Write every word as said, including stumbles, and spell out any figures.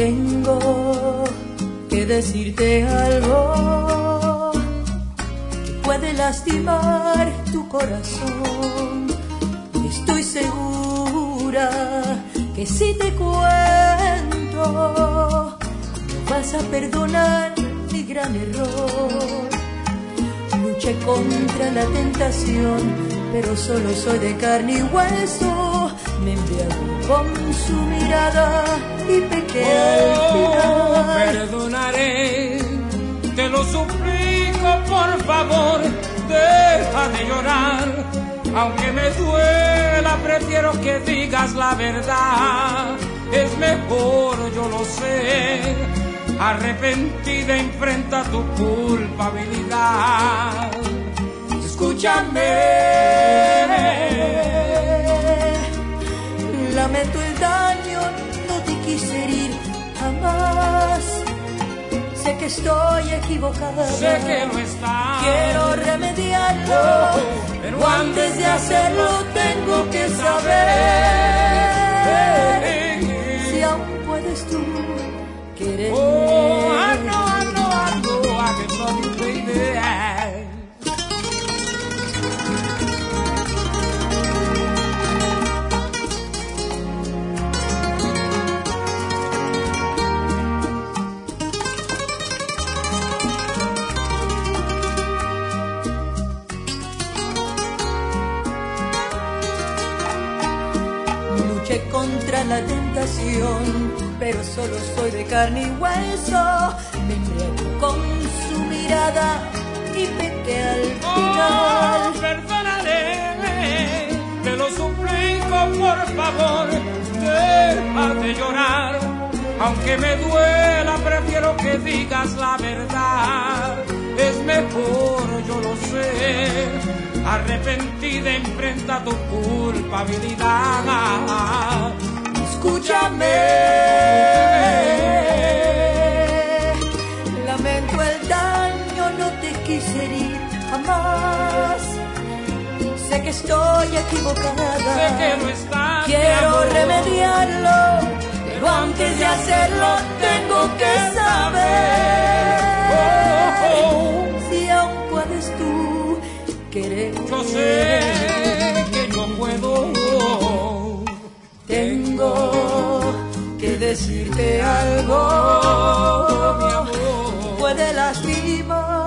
Tengo que decirte algo que puede lastimar tu corazón. Estoy segura que si te cuento no vas a perdonar mi gran error. Luché contra la tentación, pero solo soy de carne y hueso. Me embriagó con su mirada y pequé al final. Perdonaré, te lo suplico, por favor, deja de llorar. Aunque me duela, prefiero que digas la verdad. Es mejor, yo lo sé. Arrepentida, enfrenta tu culpabilidad. Escúchame. Lamento el daño, no te quise herir jamás. Sé que estoy equivocada, sé que no estás. Quiero remediarlo, oh, pero antes de hacerlo tengo que saber si aún puedes tú quererme. Oh, I know, I know, I know, I can love you, baby. Luché contra la tentación, pero solo soy de carne y hueso. Me embriagó con su mirada y pequé al final. Oh, perdónale, te lo suplico, por favor, deja de llorar. Aunque me duela, prefiero que digas la verdad. Es mejor, yo lo sé. Arrepentida, enfrenta tu culpabilidad. Escúchame. Lamento el daño, no te quise herir jamás. Sé que estoy equivocada, sé que no estás. Quiero remediarlo, pero antes de hacerlo tengo que saber oh, oh, oh. si aún puedes tú querer. Yo sé que yo puedo. Tengo que decirte algo, oh, mi amor. Puede lastimar